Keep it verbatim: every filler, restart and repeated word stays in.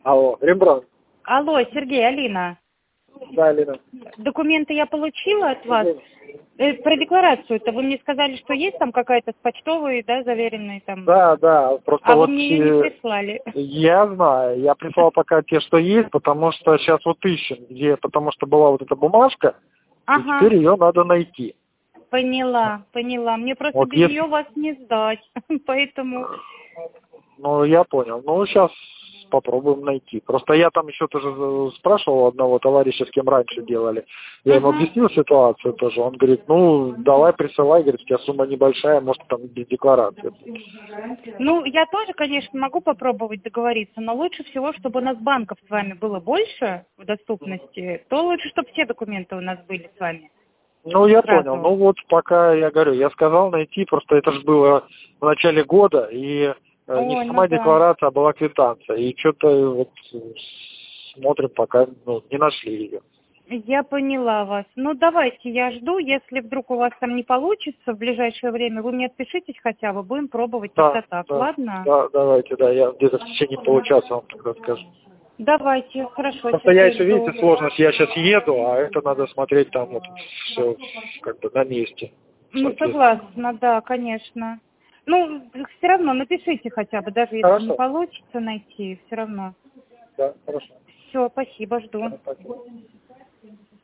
Алло, Рембрандт. Алло, Сергей, Алина. Да, Алина. Документы я получила от вас. Э, про декларацию-то вы мне сказали, что есть там какая-то с почтовой, да, заверенной там? Да, да, просто А вот... вы мне ее не прислали. Я знаю, я прислал пока те, что есть, потому что сейчас вот ищем, где, потому что была вот эта бумажка, Ага. и теперь ее надо найти. Поняла, поняла. Мне просто Вот без если... нее вас не сдать, поэтому... Ну, я понял. Ну, сейчас попробуем найти. Просто я там еще тоже спрашивал одного товарища, с кем раньше делали. Я ему Ага. объяснил ситуацию тоже. Он говорит, ну, давай присылай, говорит, у тебя сумма небольшая, может, там без декларации. Ну, я тоже, конечно, могу попробовать договориться, но лучше всего, чтобы у нас банков с вами было больше в доступности, то лучше, чтобы все документы у нас были с вами. Ну, я Сразу. понял. Ну, вот пока я говорю, я сказал найти, просто это же было в начале года, и Ой, не ну сама да. декларация, а была квитанция. И что-то вот смотрим, пока ну, не нашли ее. Я поняла вас. Ну, давайте, я жду. Если вдруг у вас там не получится в ближайшее время, вы мне отпишитесь хотя бы, будем пробовать Да, тогда так, да, ладно? да, давайте, да, я где-то в течение получаса вам тогда скажу. Давайте, хорошо, Просто я Сергей, еще, жду. видите, сложность, я сейчас еду, а это надо смотреть там вот все как бы на месте. Ну, согласна, да, конечно. Ну, все равно напишите хотя бы, даже если Хорошо. не получится найти, все равно. Да, хорошо. Все, спасибо, жду. Да, спасибо.